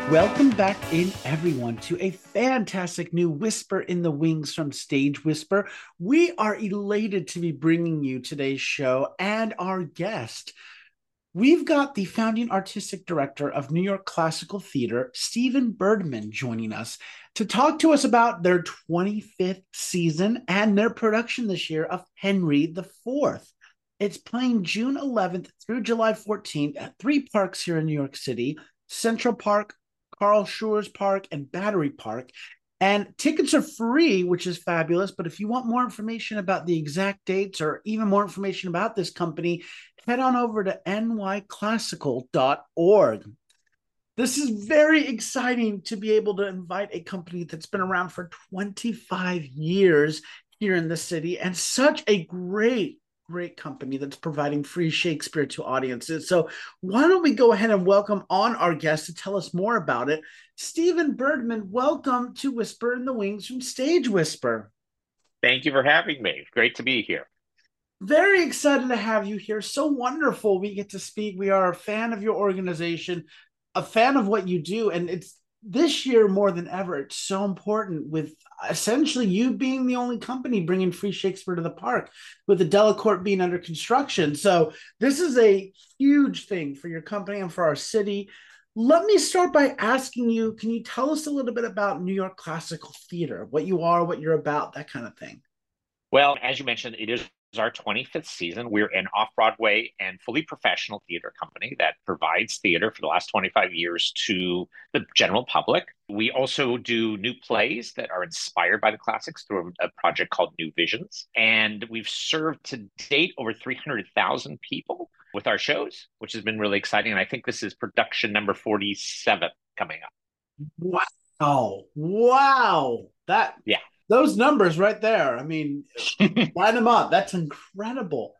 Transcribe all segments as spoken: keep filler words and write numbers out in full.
Welcome back in, everyone, to a fantastic new Whisper in the Wings from Stage Whisper. We are elated to be bringing you today's show and our guest. We've got the founding artistic director of New York Classical Theater, Stephen Birdman, joining us to talk to us about their twenty-fifth season and their production this year of Henry the Fourth. It's playing June eleventh through July fourteenth at three parks here in New York City: Central Park, Carl Schurz Park, and Battery Park. And tickets are free, which is fabulous. But if you want more information about the exact dates or even more information about this company, head on over to n y classical dot org. This is very exciting to be able to invite a company that's been around for twenty-five years here in the city, and such a great great company that's providing free Shakespeare to audiences. So why don't we go ahead and welcome on our guest to tell us more about it. Stephen Birdman, welcome to Whisper in the Wings from Stage Whisper. Thank you for having me. Great to be here. Very excited to have you here. So wonderful we get to speak. We are a fan of your organization, a fan of what you do, and it's this year more than ever. It's so important with essentially you being the only company bringing free Shakespeare to the park, with the Delacorte being under construction. So this is a huge thing for your company and for our city. Let me start by asking you, can you tell us a little bit about New York Classical Theater, what you are, what you're about, that kind of thing? Well, as you mentioned, it is our twenty-fifth season. We're an off-Broadway and fully professional theater company that provides theater for the last twenty-five years to the general public. We also do new plays that are inspired by the classics through a project called New Visions. And we've served to date over three hundred thousand people with our shows, which has been really exciting. And I think this is production number forty-seven coming up. Wow. Wow. That Yeah. Those numbers right there. I mean, line them up. That's incredible.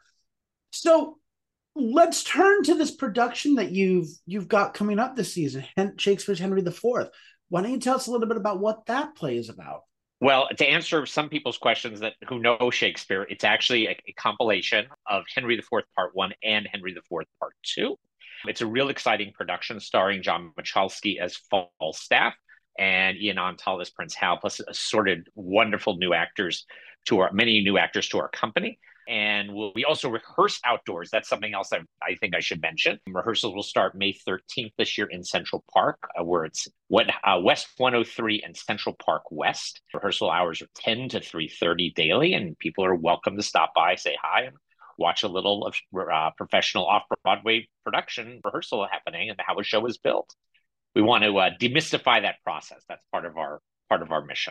So let's turn to this production that you've you've got coming up this season, Shakespeare's Henry the Fourth. Why don't you tell us a little bit about what that play is about? Well, to answer some people's questions that who know Shakespeare, it's actually a, a compilation of Henry the Fourth Part One and Henry the Fourth Part Two. It's a real exciting production starring John Michalski as Falstaff and Ian Antal as Prince Hal, plus assorted wonderful new actors to our many new actors to our company. And we'll, we also rehearse outdoors. That's something else I, I think I should mention. Rehearsals will start May thirteenth this year in Central Park, uh, where it's what uh, West one oh three and Central Park West. Rehearsal hours are ten to three thirty daily, and people are welcome to stop by, say hi, and watch a little of uh, professional off-Broadway production rehearsal happening and how a show is built. We want to uh, demystify that process. That's part of our part of our mission.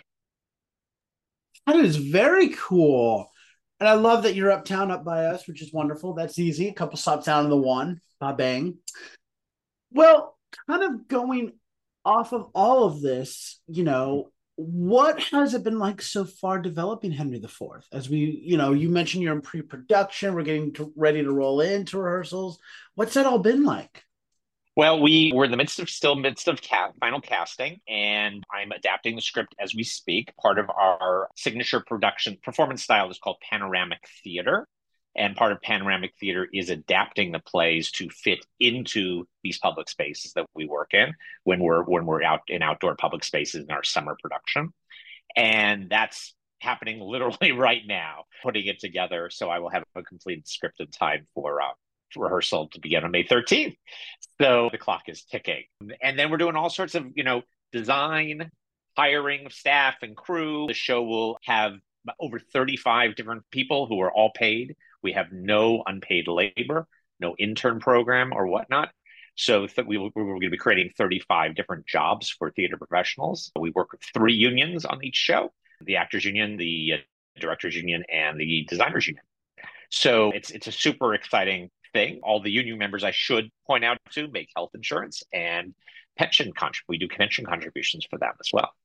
That is very cool. And I love that you're uptown up by us, which is wonderful. That's easy. A couple stops down in the one. Bah bang. Well, kind of going off of all of this, you know, what has it been like so far developing Henry the Fourth? As we, you know, you mentioned you're in pre-production, we're getting to, ready to roll into rehearsals. What's that all been like? Well, we we're in the midst of still midst of ca- final casting, and I'm adapting the script as we speak. Part of our signature production performance style is called panoramic theater, and part of panoramic theater is adapting the plays to fit into these public spaces that we work in when we're when we're out in outdoor public spaces in our summer production, and that's happening literally right now, putting it together. So I will have a completed script in time for uh, rehearsal to begin on May thirteenth. So the clock is ticking. And then we're doing all sorts of, you know, design, hiring of staff and crew. The show will have over thirty-five different people who are all paid. We have no unpaid labor, no intern program or whatnot. So th- we, we're going to be creating thirty-five different jobs for theater professionals. We work with three unions on each show: the Actors Union, the uh, Directors Union, and the Designers Union. So it's it's a super exciting thing. All the union members, I should point out, to make health insurance and pension contrib- we do pension contributions for them as well.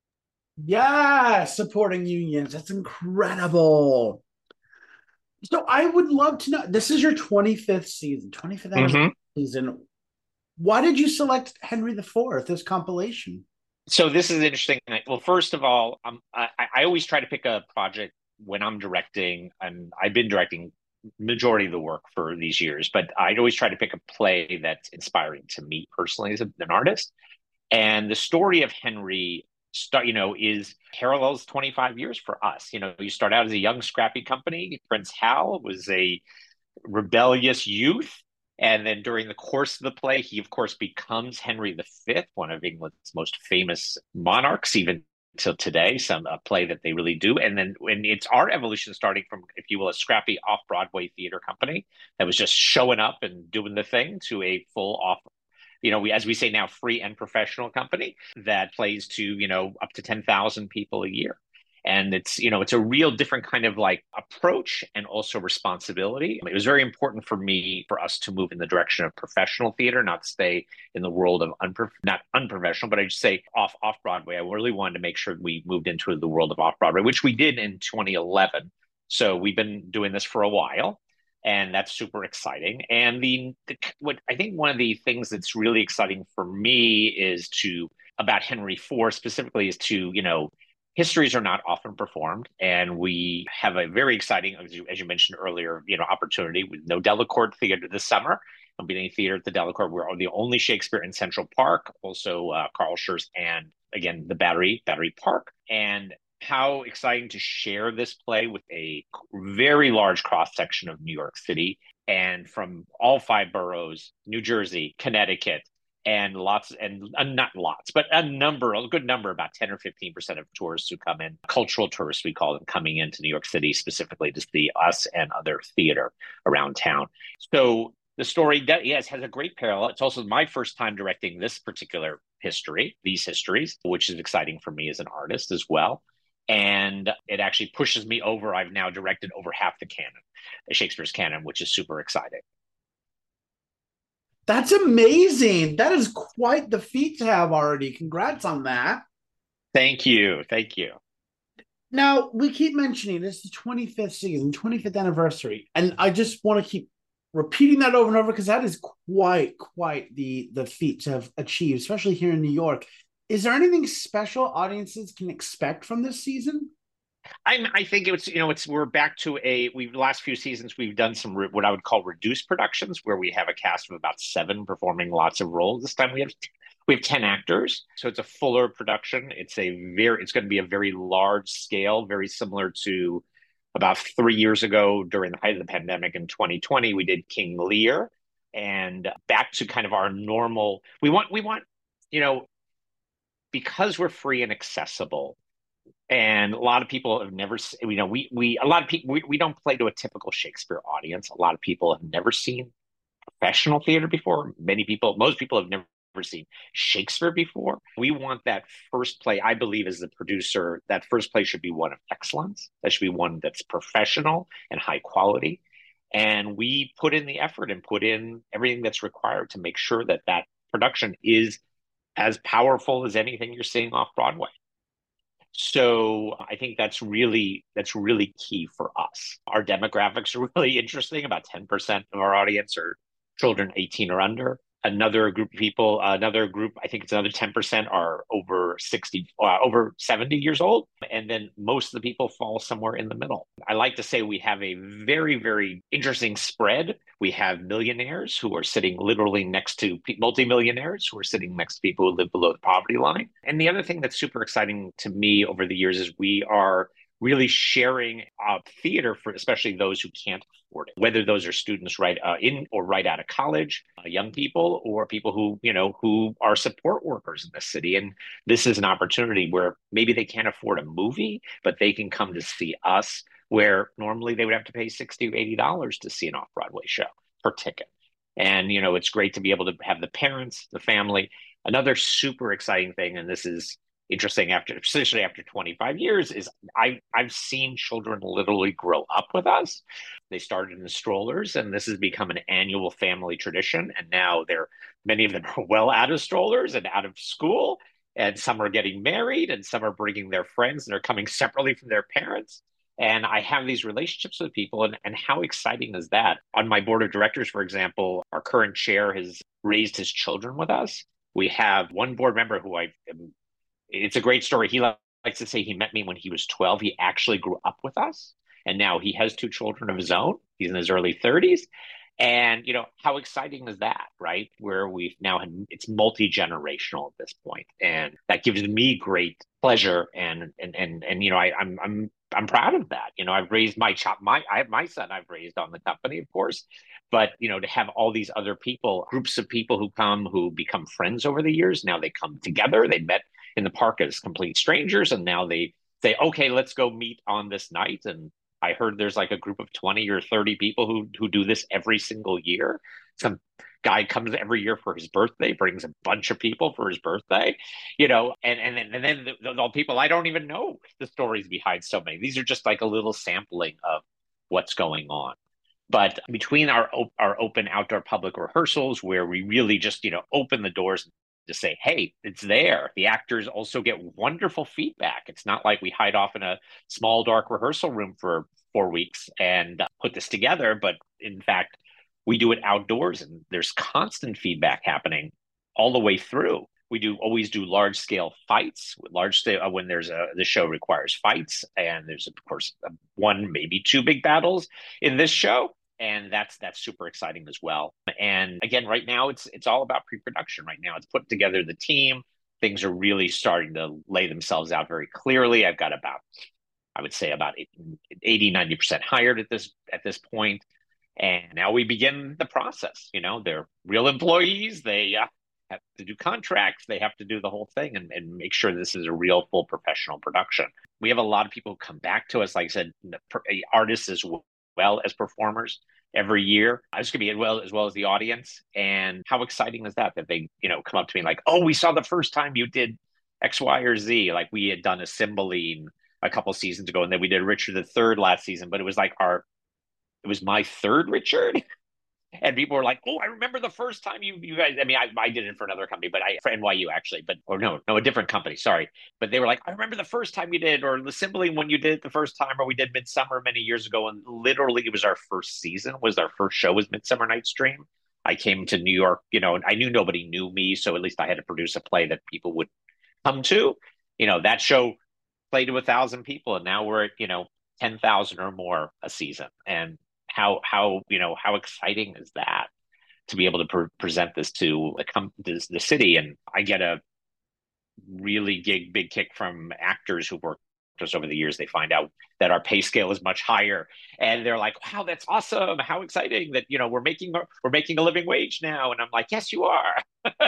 Yeah, supporting unions. That's incredible. So I would love to know. This is your twenty-fifth season, twenty-fifth anniversary Mm-hmm. season. Why did you select Henry the Fourth, this compilation? So this is interesting. Well, first of all, um, I, I always try to pick a project when I'm directing, and I've been directing majority of the work for these years, but I'd always try to pick a play that's inspiring to me personally as a, an artist. And the story of Henry start, you know, is parallels twenty-five years for us. You know, you start out as a young, scrappy company. Prince Hal was a rebellious youth. And then during the course of the play, he, of course, becomes Henry the Fifth, one of England's most famous monarchs, even till today, some a play that they really do. And then when it's our evolution starting from, if you will, a scrappy off-Broadway theater company that was just showing up and doing the thing to a full off, you know, we, as we say now, free and professional company that plays to, you know, up to ten thousand people a year. And it's, you know, it's a real different kind of like approach and also responsibility. It was very important for me, for us to move in the direction of professional theater, not stay in the world of unprof- not unprofessional, but I just say off off Broadway. I really wanted to make sure we moved into the world of off Broadway, which we did in twenty eleven. So we've been doing this for a while, and that's super exciting. And the, the what I think one of the things that's really exciting for me is to about Henry the Fourth specifically is to, you know, histories are not often performed, and we have a very exciting, as you, as you mentioned earlier, you know, opportunity with No Delacorte Theater this summer. There'll be any theater at the Delacorte. We're the only Shakespeare in Central Park, also uh, Carl Schurz, and again the Battery Battery Park. And how exciting to share this play with a very large cross section of New York City and from all five boroughs, New Jersey, Connecticut, and lots and uh, not lots, but a number, a good number, about ten or fifteen percent of tourists who come in, cultural tourists, we call them, coming into New York City specifically to see us and other theater around town. So the story, yes, has a great parallel. It's also my first time directing this particular history, these histories, which is exciting for me as an artist as well. And it actually pushes me over. I've now directed over half the canon, Shakespeare's canon, which is super exciting. That's amazing. That is quite the feat to have already. Congrats on that. Thank you. Thank you. Now, we keep mentioning this is the twenty-fifth season, twenty-fifth anniversary. And I just want to keep repeating that over and over because that is quite, quite the, the feat to have achieved, especially here in New York. Is there anything special audiences can expect from this season? I, I think it's, you know, it's, we're back to a, we've, the last few seasons, we've done some, re, what I would call reduced productions where we have a cast of about seven performing lots of roles. This time we have, we have ten actors. So it's a fuller production. It's a very, it's going to be a very large scale, very similar to about three years ago during the height of the pandemic in twenty twenty, we did King Lear, and back to kind of our normal, we want, we want, you know, because we're free and accessible, and a lot of people have never, you know, we we a lot of people we, we don't play to a typical Shakespeare audience. A lot of people have never seen professional theater before. Many people, most people have never seen Shakespeare before. We want that first play, I believe, as the producer, that first play should be one of excellence. That should be one that's professional and high quality. And we put in the effort and put in everything that's required to make sure that that production is as powerful as anything you're seeing off Broadway. So I think that's really that's really key for us. Our demographics are really interesting. About ten percent of our audience are children eighteen or under. Another group of people, uh, another group, I think it's another ten percent are over sixty, uh, over seventy years old. And then most of the people fall somewhere in the middle. I like to say we have a very, very interesting spread. We have millionaires who are sitting literally next to multimillionaires who are sitting next to people who live below the poverty line. And the other thing that's super exciting to me over the years is we are really sharing uh, theater for especially those who can't afford it, whether those are students right uh, in or right out of college, uh, young people, or people who, you know, who are support workers in the city. And this is an opportunity where maybe they can't afford a movie, but they can come to see us, where normally they would have to pay sixty dollars, eighty dollars to see an off-Broadway show per ticket. And, you know, it's great to be able to have the parents, the family. Another super exciting thing, and this is interesting after, especially after twenty-five years, is I, I've seen children literally grow up with us. They started in the strollers, and this has become an annual family tradition. And now they're, many of them are well out of strollers and out of school, and some are getting married, and some are bringing their friends, and they're coming separately from their parents. And I have these relationships with people, and, and how exciting is that? On my board of directors, for example, our current chair has raised his children with us. We have one board member who I am, it's a great story. He likes to say he met me when he was twelve. He actually grew up with us, and now he has two children of his own. He's in his early thirties. And, you know, how exciting is that, right? Where we've now had, it's multi-generational at this point, and that gives me great pleasure. And, and, and, and, you know, I, I'm, I'm, I'm proud of that. You know, I've raised my child, my, I have my son I've raised on the company, of course, but, you know, to have all these other people, groups of people who come, who become friends over the years, now they come together, they met in the park as complete strangers, and now they say, okay, let's go meet on this night. And I heard there's like a group of twenty or thirty people who who do this every single year. Some guy comes every year for his birthday, brings a bunch of people for his birthday, you know, and and then and then the, the, the people, I don't even know the stories behind so many. These are just like a little sampling of what's going on. But between our our open outdoor public rehearsals, where we really just, you know, open the doors to say, hey, it's there. The actors also get wonderful feedback. It's not like we hide off in a small, dark rehearsal room for four weeks and put this together. But in fact, we do it outdoors, and there's constant feedback happening all the way through. We do always do large scale fights, large scale when there's a the show requires fights, and there's of course one maybe two big battles in this show, and that's that's super exciting as well. And again, right now it's it's all about pre-production. Right now, it's putting together the team. Things are really starting to lay themselves out very clearly. I've got about, I would say, about eighty, ninety percent hired at this at this point. And now we begin the process. You know, they're real employees. They uh, have to do contracts. They have to do the whole thing, and, and make sure this is a real full professional production. We have a lot of people who come back to us, like I said, artists as well as performers every year. It's going to be as well as well as the audience. And how exciting is that? That they, you know, come up to me like, "Oh, we saw the first time you did X, Y, or Z." Like we had done a Cymbeline a couple seasons ago, and then we did Richard the Third last season. But it was like our, it was my third Richard. And people were like, "Oh, I remember the first time you you guys." I mean, I, I did it for another company, but I for N Y U actually, but or no, no, a different company. Sorry, but they were like, "I remember the first time you did," or the Cymbeline when you did it the first time, or we did Midsummer many years ago, and literally it was our first season. Was our first show was Midsummer Night's Dream. I came to New York, you know, and I knew nobody knew me, so at least I had to produce a play that people would come to. You know, that show played to a thousand people, and now we're at, you know, ten thousand or more a season, and how how you know how exciting is that? To be able to pre- present this to the, this, the city. And I get a really big, big kick from actors who work with us over the years. They find out that our pay scale is much higher, and they're like, "Wow, that's awesome! How exciting that, you know, we're making we're making a living wage now." And I'm like, "Yes, you are."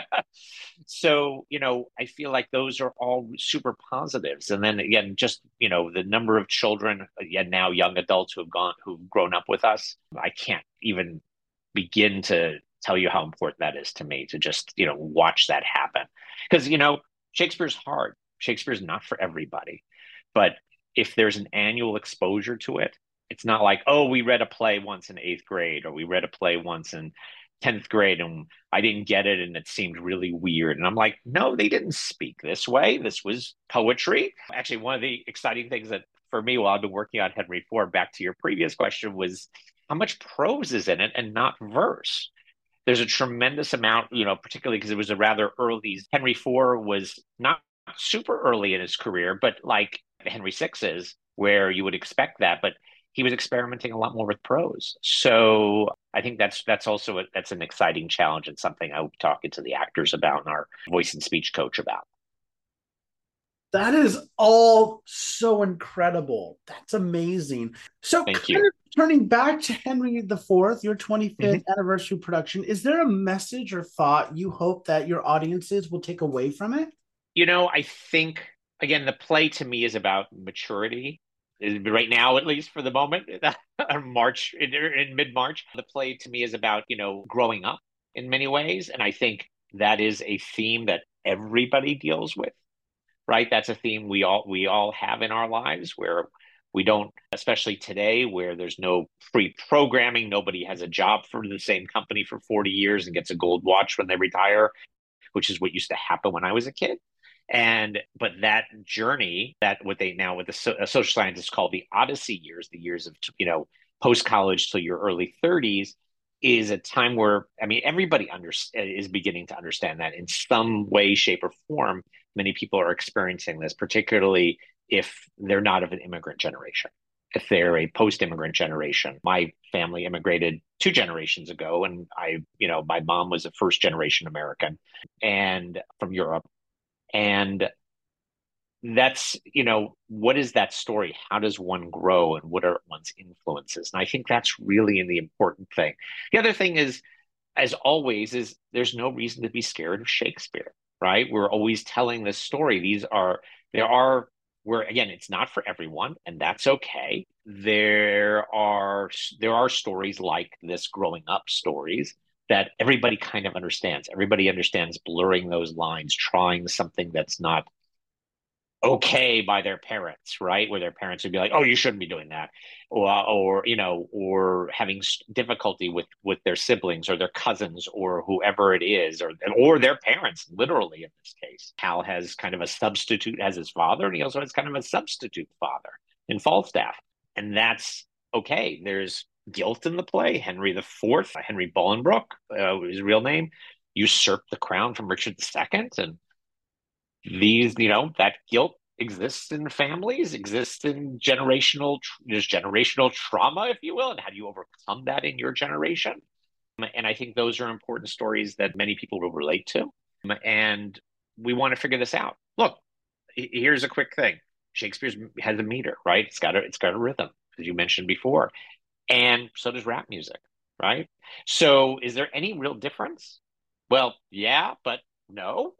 So, you know, I feel like those are all super positives. And then again, just, you know, the number of children, and now young adults who have gone who've grown up with us, I can't even begin to tell you how important that is to me, to just, you know, watch that happen. Because, you know, Shakespeare's hard. Shakespeare's not for everybody. But if there's an annual exposure to it, it's not like, oh, we read a play once in eighth grade, or we read a play once in tenth grade and I didn't get it and it seemed really weird. And I'm like, no, they didn't speak this way. This was poetry. Actually, one of the exciting things that for me while I've been working on Henry Ford, back to your previous question, was how much prose is in it and not verse. There's a tremendous amount, you know, particularly because it was a rather early. Henry Ford was not super early in his career, but like Henry six is, where you would expect that. But he was experimenting a lot more with prose. So I think that's that's also a, that's an exciting challenge, and something I will be talking to the actors about and our voice and speech coach about. That is all so incredible. That's amazing. So, Thank kind you. of turning back to Henry the Fourth, your twenty-fifth Mm-hmm. anniversary production, is there a message or thought you hope that your audiences will take away from it? You know, I think again, the play to me is about maturity. Right now, at least for the moment, March in, in mid March, the play to me is about, you know, growing up in many ways, and I think that is a theme that everybody deals with. Right? That's a theme we all we all have in our lives, where we don't, especially today, where there's no pre-programming. Nobody has a job for the same company for forty years and gets a gold watch when they retire, which is what used to happen when I was a kid. And but that journey, that what they now, what the so, social scientists call the Odyssey years, the years of, you know, post college till your early thirties, is a time where, I mean, everybody under, is beginning to understand that in some way, shape, or form. Many people are experiencing this, particularly if they're not of an immigrant generation. if they're a post-immigrant generation. My family immigrated two generations ago, and I, you know, my mom was a first-generation American and from Europe. And that's, you know, what is that story? How does one grow and what are one's influences? And I think that's really the important thing. The other thing is, as always, is there's no reason to be scared of Shakespeare, right? We're always telling this story. These are, there are, where again, it's not for everyone, and that's okay. There are there are stories like this growing up stories that everybody kind of understands. Everybody understands blurring those lines, trying something that's not okay by their parents, right? Where their parents would be like, "Oh, you shouldn't be doing that," or, or you know, or having difficulty with with their siblings or their cousins or whoever it is, or or their parents, literally in this case. Hal has kind of a substitute as his father, and he also has kind of a substitute father in Falstaff, and that's okay. There's guilt in the play. Henry the Fourth, Henry Bolingbroke, uh, his real name, usurped the crown from Richard the Second, and these, you know, that guilt exists in families, exists in generational, there's generational trauma, if you will, and how do you overcome that in your generation? And I think those are important stories that many people will relate to. And we want to figure this out. Look, here's a quick thing. Shakespeare has a meter, right? It's got a, it's got a rhythm, as you mentioned before. And so does rap music, right? So is there any real difference? Well, yeah, but no.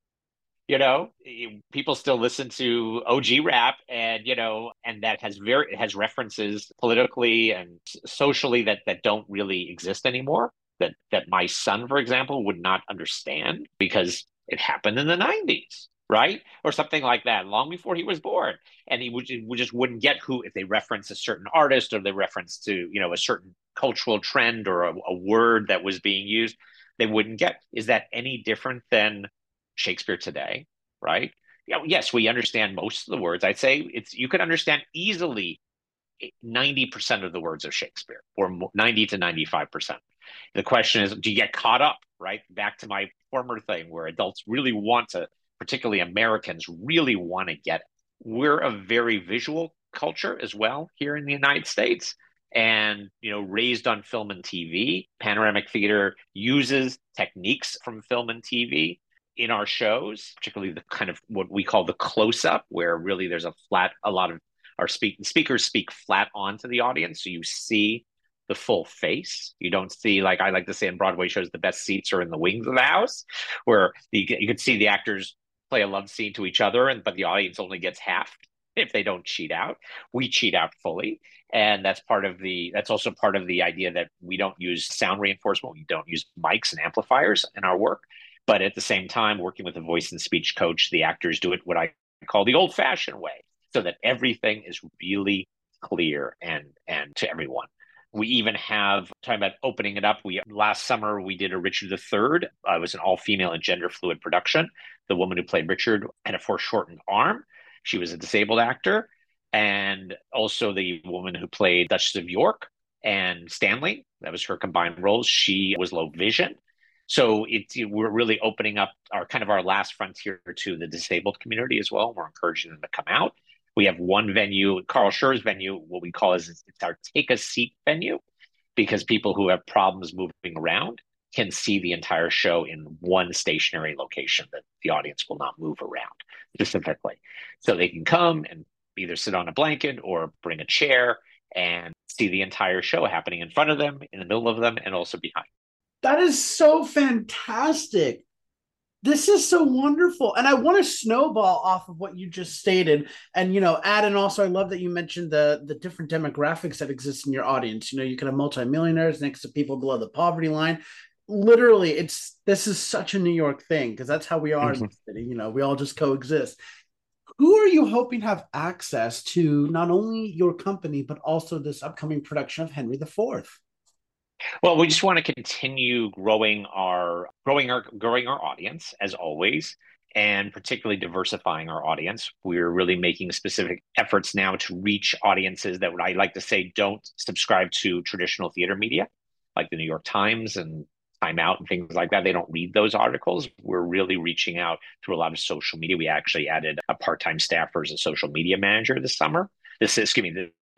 You know, people still listen to O G rap, and you know, and that has very it has references politically and socially that that don't really exist anymore. That that my son, for example, would not understand because it happened in the nineties, right? Or something like that, long before he was born. And he would, would just wouldn't get who, if they reference a certain artist or they reference to, you know, a certain cultural trend or a, a word that was being used, they wouldn't get. Is that any different than Shakespeare today, right? You know, yes, we understand most of the words. I'd say it's you could understand easily ninety percent of the words of Shakespeare, or ninety to ninety-five percent. The question is, do you get caught up, right? Back to my former thing where adults really want to, particularly Americans, really want to get it. We're a very visual culture as well here in the United States. And, you know, raised on film and T V, panoramic theater uses techniques from film and T V in our shows, particularly the kind of what we call the close up, where really there's a flat, a lot of our speak, speakers speak flat onto the audience. So you see the full face. You don't see, like I like to say in Broadway shows, the best seats are in the wings of the house, where you, you can see the actors play a love scene to each other, and but the audience only gets half if they don't cheat out. We cheat out fully. And that's part of the, that's also part of the idea that we don't use sound reinforcement. We don't use mics and amplifiers in our work. But at the same time, working with a voice and speech coach, the actors do it what I call the old fashioned way, so that everything is really clear and, and to everyone. We even have, talking about opening it up, we last summer we did a Richard the Third. Uh, it was an all-female and gender-fluid production. The woman who played Richard had a foreshortened arm. She was a disabled actor. And also the woman who played Duchess of York and Stanley, that was her combined roles. She was low vision. So it's, we're really opening up our kind of our last frontier to the disabled community as well. We're encouraging them to come out. We have one venue, Carl Schur's venue, what we call is it's our take a seat venue, because people who have problems moving around can see the entire show in one stationary location that the audience will not move around specifically. So they can come and either sit on a blanket or bring a chair and see the entire show happening in front of them, in the middle of them, and also behind. That is so fantastic. This is so wonderful. And I want to snowball off of what you just stated and, you know, add, and also I love that you mentioned the, the different demographics that exist in your audience. You know, you can have multimillionaires next to people below the poverty line. Literally, it's, this is such a New York thing because that's how we are mm-hmm. in the city. You know, we all just coexist. Who are you hoping to have access to not only your company, but also this upcoming production of Henry the Fourth? Well, we just want to continue growing our growing our growing our audience as always, and particularly diversifying our audience. We're really making specific efforts now to reach audiences that I like to say don't subscribe to traditional theater media, like the New York Times and Time Out and things like that. They don't read those articles. We're really reaching out through a lot of social media. We actually added a part-time staffer as a social media manager this summer. This, excuse me,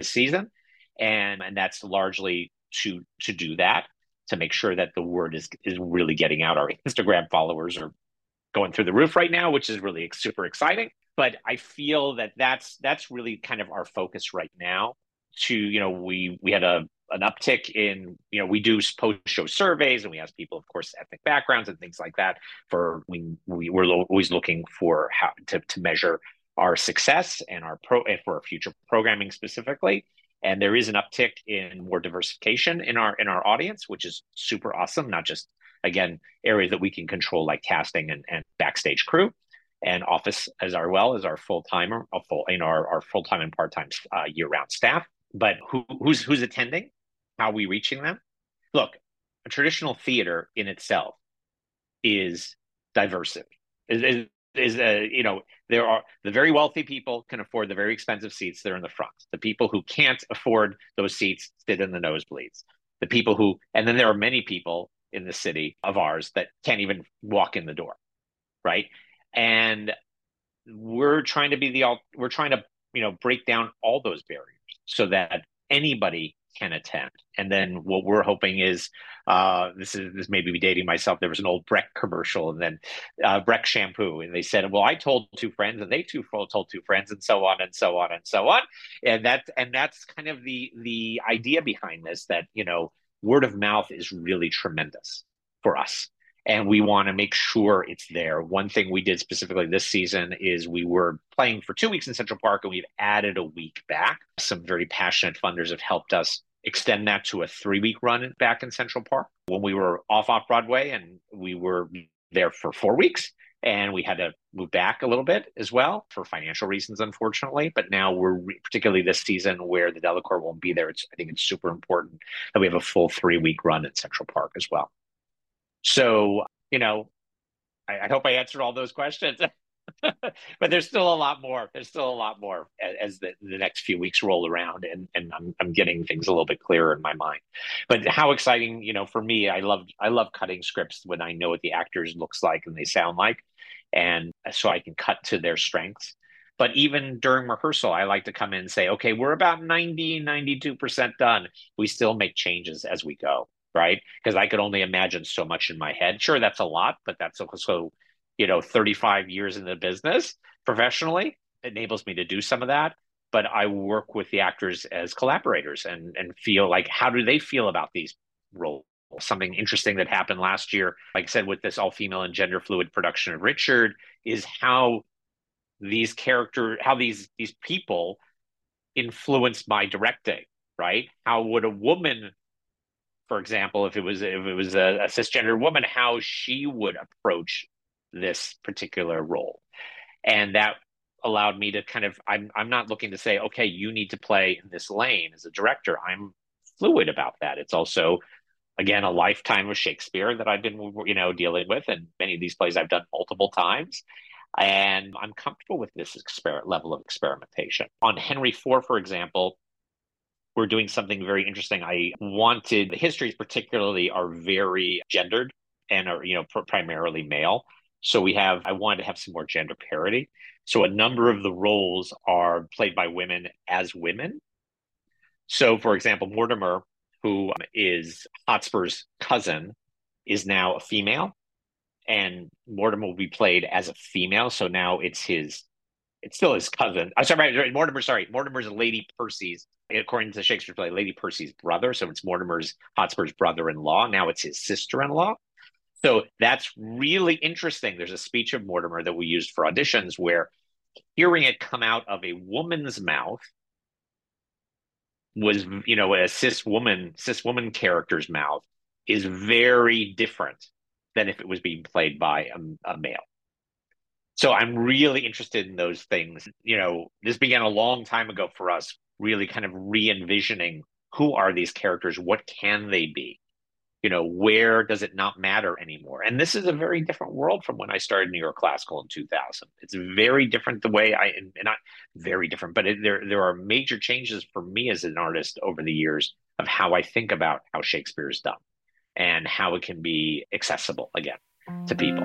season. And, and that's largely to to do that, to make sure that the word is is really getting out. Our Instagram followers are going through the roof right now, which is really super exciting. But I feel that that's that's really kind of our focus right now. To, you know, we we had a an uptick in, you know, we do post show surveys and we ask people, of course, ethnic backgrounds and things like that. For we we we're always looking for how to to measure our success and our pro and for our future programming specifically. And there is an uptick in more diversification in our in our audience, which is super awesome. Not just, again, areas that we can control like casting and, and backstage crew, and office as our well as our full timer, a full in our, our full time and part time uh, year round staff. But who who's who's attending? How are we reaching them? Look, a traditional theater in itself is diversity. Is is, is uh, you know, there are the very wealthy people can afford the very expensive seats. They're in the front. The people who can't afford those seats sit in the nosebleeds. The people who, and then there are many people in the city of ours that can't even walk in the door, right? And we're trying to be the we're trying to, you know, break down all those barriers so that anybody can attend. And then what we're hoping is, uh, this is this may be dating myself. There was an old Breck commercial, and then uh, Breck shampoo, and they said, "Well, I told two friends, and they too told two friends, and so on and so on and so on." And that and that's kind of the the idea behind this. That, you know, word of mouth is really tremendous for us. And we want to make sure it's there. One thing we did specifically this season is we were playing for two weeks in Central Park, and we've added a week back. Some very passionate funders have helped us extend that to a three-week run back in Central Park. When we were off off Broadway, and we were there for four weeks, and we had to move back a little bit as well for financial reasons, unfortunately. But now we're re- particularly this season where the Delacorte won't be there. It's, I think it's super important that we have a full three-week run in Central Park as well. So, you know, I, I hope I answered all those questions. But there's still a lot more. There's still a lot more as, as the, the next few weeks roll around, and, and I'm I'm getting things a little bit clearer in my mind. But how exciting, you know, for me, I love I love cutting scripts when I know what the actors looks like and they sound like, and so I can cut to their strengths. But even during rehearsal, I like to come in and say, okay, we're about ninety, ninety-two percent done. We still make changes as we go, right? Because I could only imagine so much in my head. Sure, that's a lot, but that's also, you know, thirty-five years in the business professionally enables me to do some of that. But I work with the actors as collaborators and and feel like, how do they feel about these roles? Something interesting that happened last year, like I said, with this all-female and gender fluid production of Richard, is how these character, how these these people influenced my directing, right? How would a woman, for example, if it was if it was a, a cisgender woman, how she would approach this particular role. And that allowed me to kind of, I'm I'm not looking to say, okay, you need to play in this lane as a director. I'm fluid about that. It's also, again, a lifetime of Shakespeare that I've been, you know, dealing with, and many of these plays I've done multiple times. And I'm comfortable with this exper- level of experimentation. On Henry four, for example, we're doing something very interesting. I wanted, the histories particularly are very gendered and are, you know, pr- primarily male. So we have, I wanted to have some more gender parity. So a number of the roles are played by women as women. So, for example, Mortimer, who is Hotspur's cousin, is now a female, and Mortimer will be played as a female. So now it's his, it's still his cousin. I'm sorry, Mortimer, sorry, Mortimer's Lady Percy's, according to Shakespeare's play, Lady Percy's brother. So it's Mortimer's, Hotspur's brother-in-law. Now it's his sister-in-law. So that's really interesting. There's a speech of Mortimer that we used for auditions where hearing it come out of a woman's mouth was, you know, a cis woman, cis woman character's mouth is very different than if it was being played by a, a male. So I'm really interested in those things. You know, this began a long time ago for us, really kind of re-envisioning who are these characters? What can they be? You know, where does it not matter anymore? And this is a very different world from when I started New York Classical in two thousand. It's very different the way I, and not very different, but it, there there are major changes for me as an artist over the years of how I think about how Shakespeare is done and how it can be accessible again to people.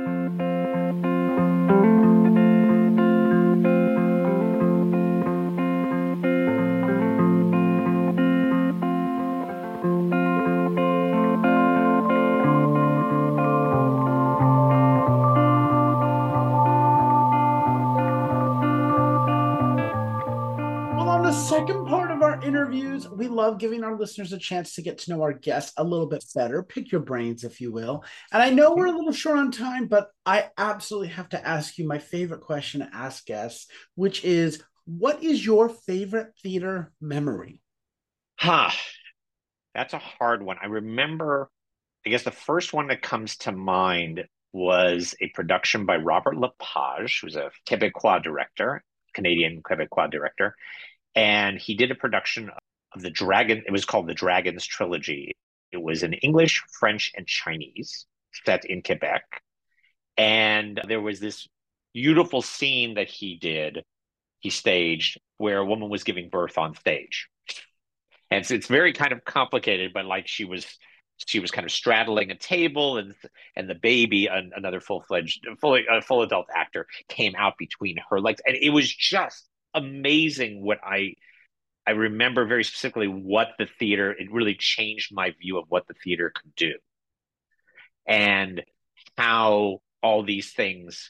interviews, we love giving our listeners a chance to get to know our guests a little bit better, pick your brains, if you will. And I know we're a little short on time, but I absolutely have to ask you my favorite question to ask guests, which is, what is your favorite theater memory? Huh. That's a hard one. I remember, I guess the first one that comes to mind was a production by Robert Lepage, who's a Quebecois director, Canadian Quebecois director. And he did a production of the Dragon. It was called the Dragons Trilogy. It was in English, French, and Chinese, set in Quebec. And there was this beautiful scene that he did, he staged, where a woman was giving birth on stage. And it's, it's very kind of complicated, but like she was she was kind of straddling a table, and and the baby, an, another full-fledged, fully a full adult actor, came out between her legs. And it was just amazing what I I remember very specifically what the theater, it really changed my view of what the theater could do. And how all these things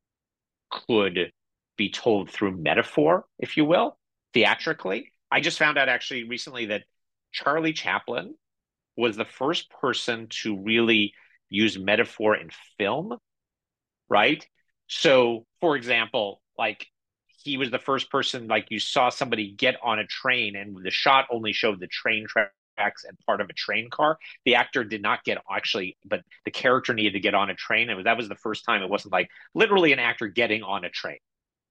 could be told through metaphor, if you will, theatrically. I just found out actually recently that Charlie Chaplin was the first person to really use metaphor in film, right? So, for example, like he was the first person, like you saw somebody get on a train and the shot only showed the train tracks and part of a train car. The actor did not get actually, but the character needed to get on a train. And that was the first time it wasn't like literally an actor getting on a train.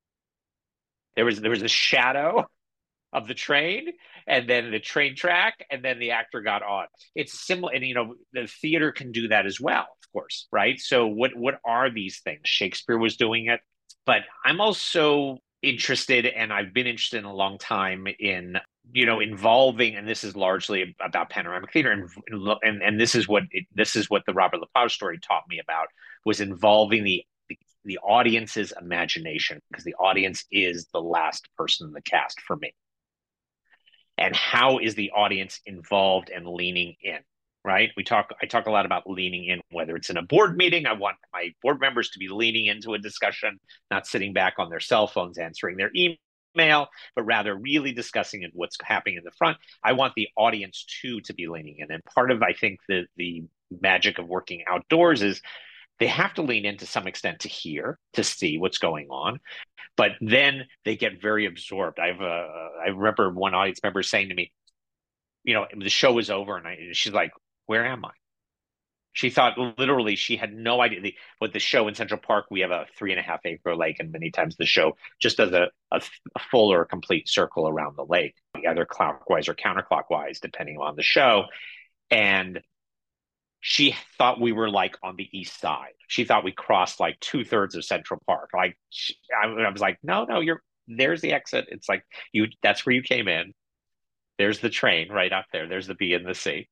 There was there was a shadow of the train, and then the train track, and then the actor got on. It's similar, and you know, the theater can do that as well, of course, right? So what what are these things? Shakespeare was doing it, but I'm also interested, and I've been interested in a long time in, you know, involving, and this is largely about panoramic theater, and and, and this is what it, this is what the Robert Lepage story taught me about, was involving the the audience's imagination, because the audience is the last person in the cast for me. And how is the audience involved and leaning in, right? We talk, I talk a lot about leaning in, whether it's in a board meeting. I want my board members to be leaning into a discussion, not sitting back on their cell phones answering their email, but rather really discussing it, what's happening in the front. I want the audience too to be leaning in. And part of, I think, the the magic of working outdoors is they have to lean in to some extent to hear, to see what's going on, but then they get very absorbed. I've uh, I remember one audience member saying to me, you know, the show was over, and, I, and she's like, "Where am I?" She thought literally she had no idea. The, with the show in Central Park, we have a three and a half acre lake, and many times the show just does a, a, a full or a complete circle around the lake, either clockwise or counterclockwise, depending on the show. And she thought we were like on the east side. She thought we crossed like two thirds of Central Park. Like she, I, I was like, no, no, you're there's the exit. It's like you. That's where you came in. There's the train right up there. There's the B and the C.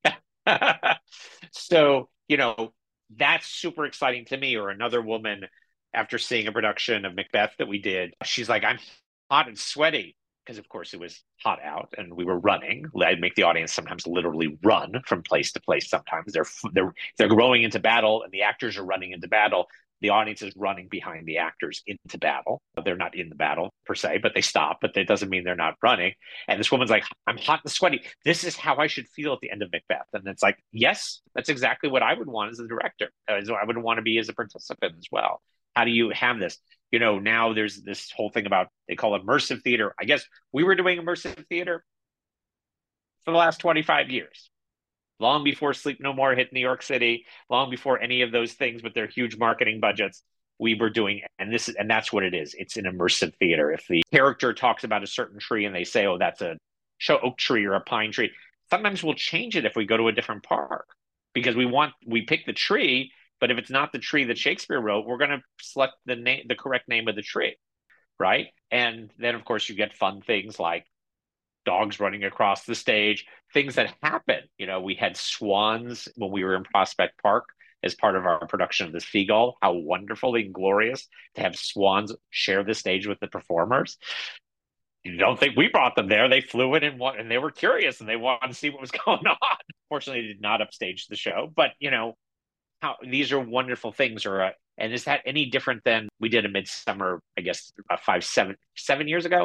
So you know that's super exciting to me. Or another woman, after seeing a production of Macbeth that we did, she's like, I'm hot and sweaty, because of course it was hot out and we were running. I'd make the audience sometimes literally run from place to place. Sometimes they're they're they're growing into battle, and the actors are running into battle. The audience is running behind the actors into battle. They're not in the battle per se, but they stop. But that doesn't mean they're not running. And this woman's like, I'm hot and sweaty. This is how I should feel at the end of Macbeth. And it's like, yes, that's exactly what I would want as a director. I would want to be as a participant as well. How do you have this? You know, now there's this whole thing about, they call it immersive theater. I guess we were doing immersive theater for the last twenty-five years, long before Sleep No More hit New York City, long before any of those things with their huge marketing budgets. We were doing, and this is, and that's what it is. It's an immersive theater. If the character talks about a certain tree and they say, oh, that's a oak tree or a pine tree, sometimes we'll change it if we go to a different park, because we want, we pick the tree. But if it's not the tree that Shakespeare wrote, we're going to select the name, the correct name of the tree, right? And then, of course, you get fun things like dogs running across the stage, things that happen. You know, we had swans when we were in Prospect Park as part of our production of The Seagull. How wonderful and glorious to have swans share the stage with the performers. You don't think we brought them there. They flew in and, and they were curious and they wanted to see what was going on. Fortunately, they did not upstage the show, but, you know, how these are wonderful things. Or uh, and is that any different than we did a Midsummer, I guess, uh, five, seven, seven years ago?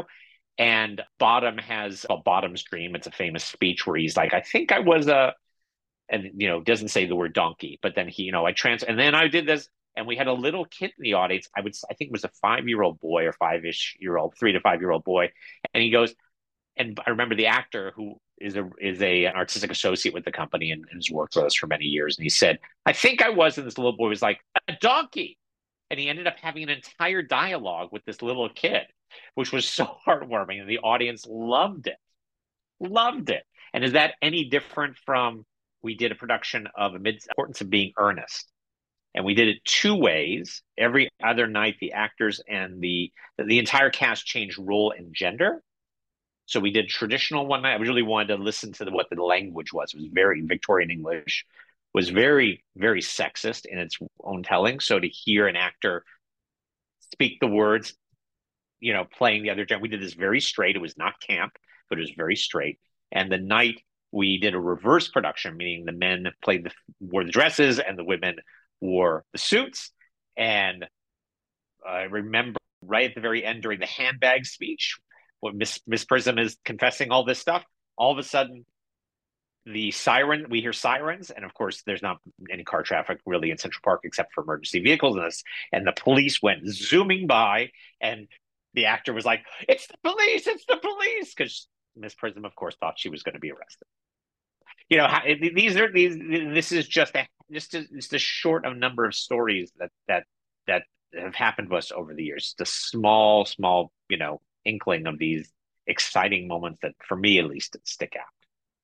And Bottom has a Bottom's Dream. It's a famous speech where he's like, I think I was a, and, you know, doesn't say the word donkey, but then he, you know, I trans, and then I did this. And we had a little kid in the audience. I would, I think it was a five year old boy or five ish year old, three to five year old boy. And he goes, and I remember the actor who is a is a an artistic associate with the company and, and has worked with us for many years. And he said, I think I was, and this little boy was like, a donkey. And he ended up having an entire dialogue with this little kid, which was so heartwarming. And the audience loved it, loved it. And is that any different from we did a production of Amidst the Importance of Being Earnest? And we did it two ways. Every other night, the actors and the the entire cast changed role and gender. So we did traditional one night. I really wanted to listen to the, what the language was. It was very Victorian English, was very, very sexist in its own telling. So to hear an actor speak the words, you know, playing the other gender, we did this very straight. It was not camp, but it was very straight. And the night we did a reverse production, meaning the men played the wore the dresses and the women wore the suits. And I remember right at the very end during the handbag speech, when Miss Miss Prism is confessing all this stuff, all of a sudden the siren, we hear sirens, and of course there's not any car traffic really in Central Park except for emergency vehicles and this, and the police went zooming by, and the actor was like, "It's the police! It's the police!" Because Miss Prism, of course, thought she was going to be arrested. You know, these are these. This is just a just a, just a short of number of stories that that that have happened to us over the years. Just a small, small, you know, inkling of these exciting moments that, for me at least, stick out.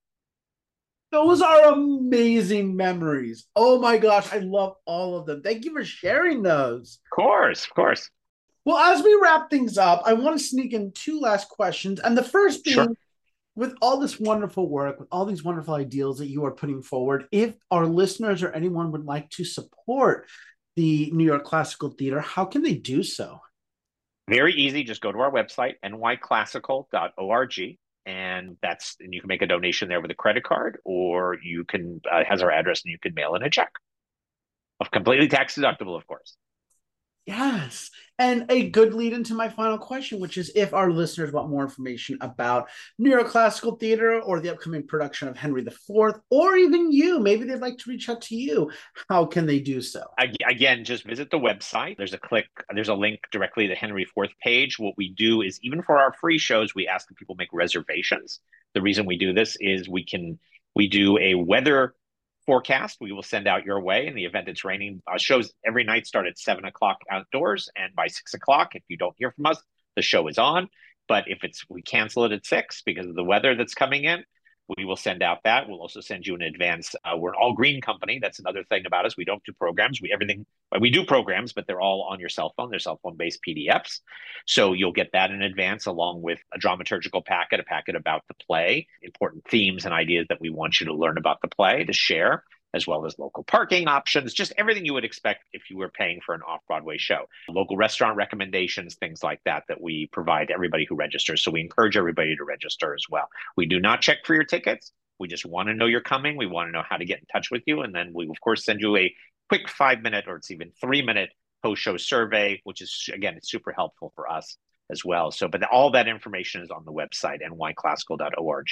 Those are amazing memories. Oh my gosh, I love all of them. Thank you for sharing those. Of course, of course. Well, as we wrap things up, I want to sneak in two last questions. And the first being, sure. With all this wonderful work, with all these wonderful ideals that you are putting forward, if our listeners or anyone would like to support the New York Classical Theater, how can they do so? Very easy. Just go to our website, n y classical dot org, and that's and you can make a donation there with a credit card, or you can uh, has our address and you can mail in a check. Of completely tax deductible, of course. Yes. And a good lead into my final question, which is if our listeners want more information about New York Classical Theater or the upcoming production of Henry the Fourth, or even you, maybe they'd like to reach out to you, how can they do so? Again, just visit the website. There's a click, there's a link directly to the Henry the Fourth page. What we do is, even for our free shows, we ask that people make reservations. The reason we do this is we can, we do a weather forecast we will send out your way in the event it's raining. Uh, shows every night start at seven o'clock outdoors, and by six o'clock, if you don't hear from us, the show is on. But if it's we cancel it at six because of the weather that's coming in, we will send out that. We'll also send you an advance. Uh, we're an all green company. That's another thing about us. We don't do programs. We everything we do programs, but they're all on your cell phone. They're cell phone based P D Fs. So you'll get that in advance, along with a dramaturgical packet, a packet about the play, important themes and ideas that we want you to learn about the play to share, as well as local parking options, just everything you would expect if you were paying for an off-Broadway show. Local restaurant recommendations, things like that, that we provide to everybody who registers. So we encourage everybody to register as well. We do not check for your tickets. We just want to know you're coming. We want to know how to get in touch with you. And then we, of course, send you a quick five-minute or it's even three-minute post-show survey, which is, again, it's super helpful for us as well. So, but all that information is on the website, n y classical dot org.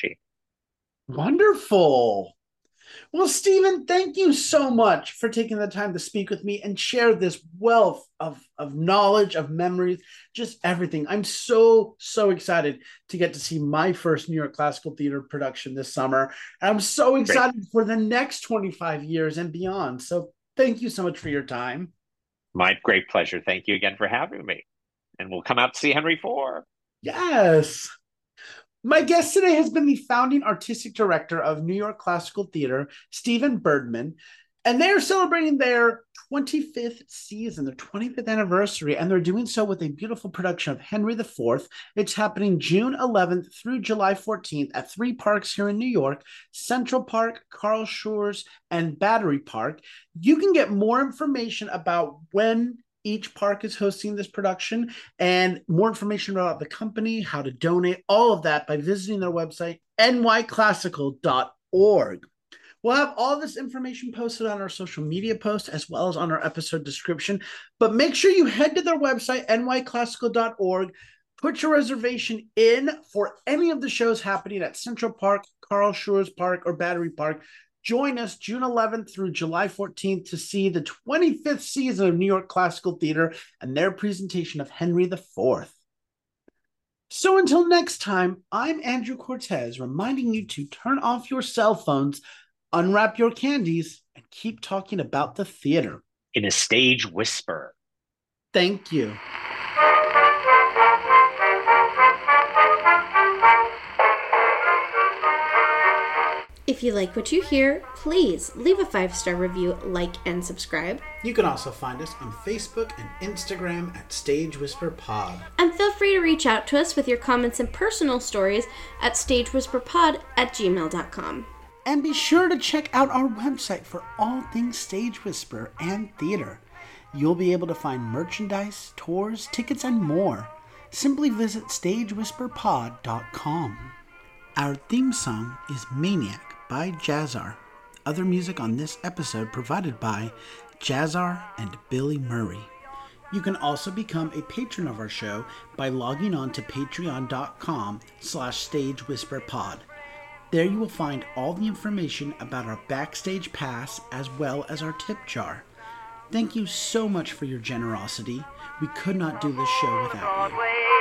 Wonderful. Well, Stephen, thank you so much for taking the time to speak with me and share this wealth of, of knowledge, of memories, just everything. I'm so, so excited to get to see my first New York Classical Theater production this summer. And I'm so excited Great. for the next twenty-five years and beyond. So thank you so much for your time. My great pleasure. Thank you again for having me. And we'll come out to see Henry four. Yes. My guest today has been the founding artistic director of New York Classical Theater, Stephen Bergman, and they are celebrating their twenty-fifth season, their twenty-fifth anniversary, and they're doing so with a beautiful production of Henry the Fourth. It's happening June eleventh through July fourteenth at three parks here in New York: Central Park, Carl Schurz, and Battery Park. You can get more information about when each park is hosting this production and more information about the company, how to donate, all of that by visiting their website, n y classical dot org. We'll have all this information posted on our social media post as well as on our episode description, but make sure you head to their website, n y classical dot org, Put your reservation in for any of the shows happening at Central Park, Carl Schurz Park, or Battery Park. Join us June eleventh through July fourteenth to see the twenty-fifth season of New York Classical Theater and their presentation of Henry the Fourth. So until next time, I'm Andrew Cortez, reminding you to turn off your cell phones, unwrap your candies, and keep talking about the theater. In a stage whisper. Thank you. If you like what you hear, please leave a five-star review, like, and subscribe. You can also find us on Facebook and Instagram at Stage Whisper Pod. And feel free to reach out to us with your comments and personal stories at stagewhisperpod at gmail dot com. And be sure to check out our website for all things Stage Whisper and theater. You'll be able to find merchandise, tours, tickets, and more. Simply visit stage whisper pod dot com. Our theme song is Maniac by Jazzar. Other music on this episode provided by Jazzar and Billy Murray. You can also become a patron of our show by logging on to patreon dot com slash stagewhisperpod. There you will find all the information about our backstage pass as well as our tip jar. Thank you so much for your generosity. We could not do this show without you.